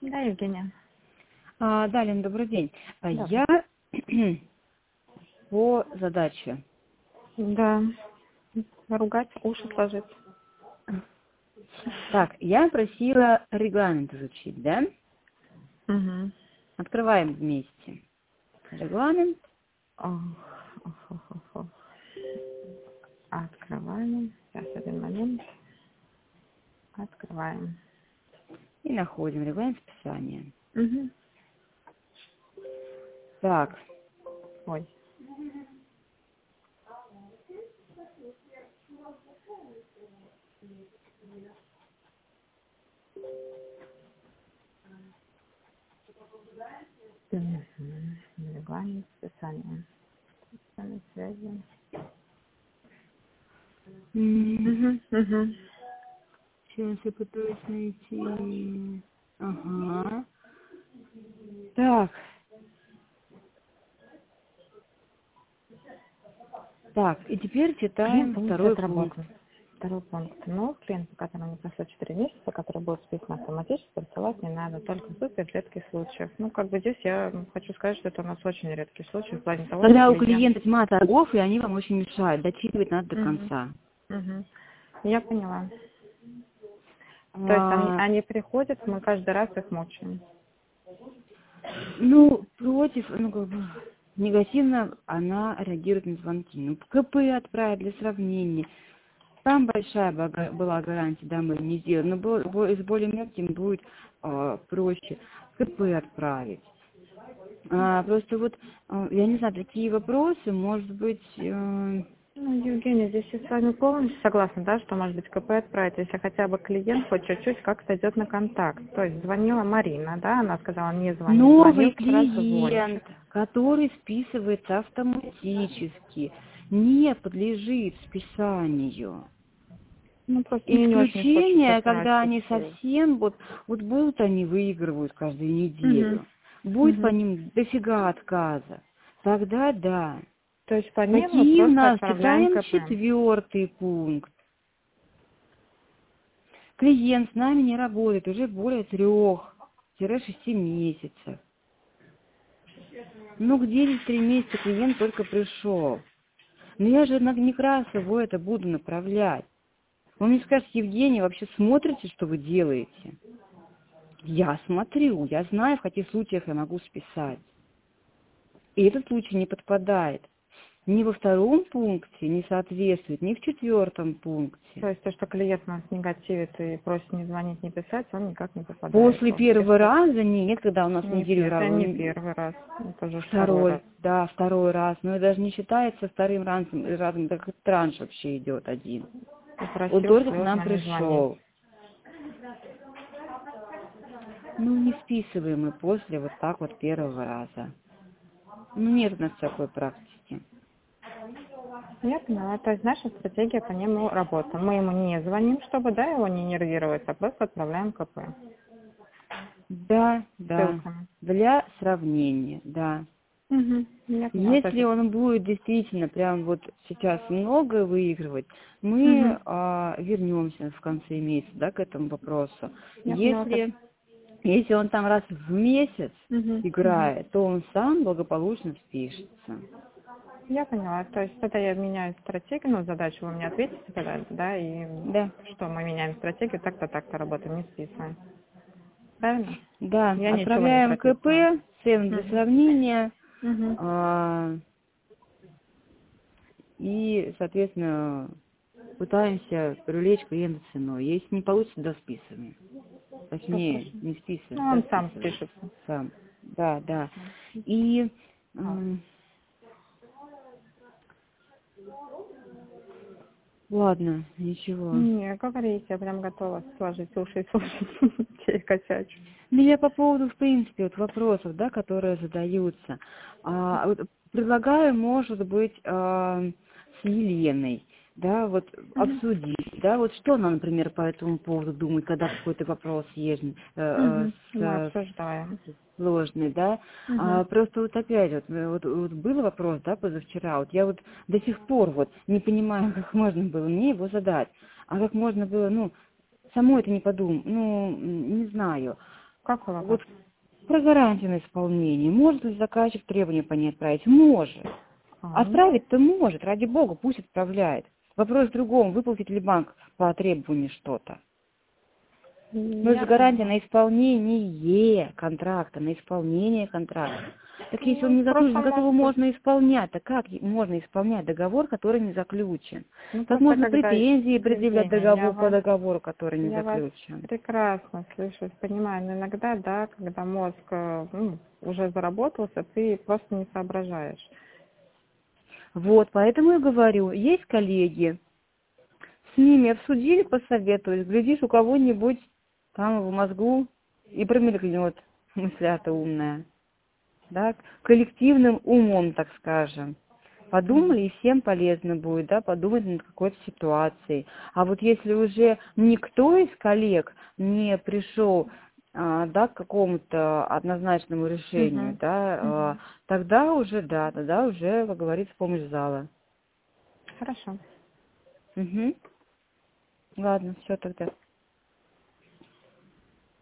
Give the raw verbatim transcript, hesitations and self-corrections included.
Да, Евгения. А, да, Лен, добрый день. А, Да. Я по задаче. Да. Ругать, уши сложить. Так, я просила регламент изучить, да? Угу. Открываем вместе. Регламент. Открываем. Сейчас, один момент. Открываем. И находим регламент списания. Угу. Так. Ой. Угу. Регламент списания. Списание связи. Угу. Угу. Сейчас я пытаюсь найти. Ага. Так. Так, и теперь читаем Клиент полностью второй пункт. отработан. Второй пункт. Но клиент, по которому не прошло четыре месяца, который будет списан автоматически, присылать не надо, только в супер редких случаях. Ну, как бы здесь я хочу сказать, что это у нас очень редкий случай в плане того, Когда что у клиент... клиента тьма торгов, и они вам очень мешают. Дочитывать надо до Угу. конца. Угу. Я поняла. То есть они, А, они приходят, мы каждый раз их мучаем. ну, против, ну, как бы, негативно она реагирует на звонки. Ну, КП отправить для сравнения. Там большая бага- была гарантия, да, мы не сделали, но бо- бо- с более мелким будет а, проще. КП отправить. А, просто вот, а, я не знаю, такие вопросы, может быть, э, Ну, Евгения, здесь я с вами полностью согласна, да, что может быть КП отправить, если хотя бы клиент хоть чуть-чуть как-то идет на контакт. То есть звонила Марина, да, она сказала, не звони, новый звонил вчера клиент, звончик. который списывается автоматически, не подлежит списанию. Ну, просто мне не очень хочется Исключение, когда тратить. они совсем, вот, вот будут они выигрывают каждую Угу. неделю, будет по Угу. ним дофига отказа, тогда да. То есть по ним мы Какие у просто нас? отправляем Читаем КП. четвертый пункт. Клиент с нами не работает уже более трех-шести месяцев. Ну, где здесь три месяца клиент только пришел? Но я же на Некрасову это буду направлять. Он мне скажет, Евгений, вообще смотрите, что вы делаете? Я смотрю, я знаю, в каких случаях я могу списать. И этот случай не подпадает. Ни во втором пункте не соответствует, ни в четвертом пункте. То есть то, что клиент нас негативит и просит не звонить, не писать, он никак не попадает. После в первого список. раза нет, когда у нас Не, неделю это не раз. первый раз, это уже второй раз. Второй, да, второй раз. Но это даже не считается вторым разом, разом так как транш вообще идет один. И Он просил только к нам слезно не звонить. пришел. Ну, не списываем мы после вот так вот первого раза. Ну, нет у нас такой практики. Я поняла. То есть наша стратегия по нему работа. Мы ему не звоним, чтобы, да, его не нервировать, а просто отправляем КП. Да, да. Ссылками. Для сравнения, да. Угу. Я поняла. То Если есть... он будет действительно прям вот сейчас много выигрывать, Угу. мы а, вернемся в конце месяца, да, к этому вопросу. Я поняла. Так... Если, если он там раз в месяц Угу. играет, то он сам благополучно спишется. Я поняла. То есть это я меняю стратегию, ну, задачу вы мне ответите тогда, да, и Да. что мы меняем стратегию, так-то, так-то работаем, не списываем. Правильно? Да, Я ничего не отправляем прописываю. КП, цену для Угу. сравнения, Угу. а, и, соответственно, пытаемся привлечь клиента ценой. Если не получится, да, списываем. Все Точнее, хорошо. не Ну, списываем, да, он сам списываем. спишется. Сам. Да, да. И А. м, ладно, ничего. Не, говорите, я прям готова сложить уши и слушать, чей косячу. Ну, я по поводу, в принципе, вот вопросов, да, которые задаются. А, вот предлагаю, может быть, а, с Еленой, да, вот Угу. обсудить, да, вот что она, например, по этому поводу думает, когда какой-то вопрос есть, э, э, Угу. Мы с, обсуждаем. сложный, да. Угу. А, просто вот опять вот, э, вот, вот был вопрос, да, позавчера, вот я вот до сих пор вот не понимаю, как можно было мне его задать, а как можно было, ну, самой это не подумать, ну, не знаю. Какой вопрос? Вот про гарантию на исполнение. Может ли заказчик требования по ней отправить? Может. А, Отправить-то может, ради бога, пусть отправляет. Вопрос в другом, выплатит ли банк по требованию что-то. Но я это гарантия на исполнение контракта, на исполнение контракта. Так если он ну, не заключен, просто как его может, можно исполнять? Так как можно исполнять договор, который не заключен? ну, Как просто можно когда, претензии предъявлять Евгения, я договор по вас, договору, который не я вас заключен? прекрасно слышу, понимаю, но иногда, да, когда мозг э, ну, уже заработался, ты просто не соображаешь. Вот, поэтому я говорю, есть коллеги, с ними обсудили, посоветовались, глядишь, у кого-нибудь там в мозгу и промелькнет мысля-то умная. Да, коллективным умом, так скажем. Подумали, и всем полезно будет, да, подумать над какой-то ситуацией. А вот если уже никто из коллег не пришел, а, да, к какому-то однозначному решению, Угу. да, а, Угу. тогда уже, да, тогда уже, как говорится, помощь зала. Хорошо. Угу. Ладно, все тогда.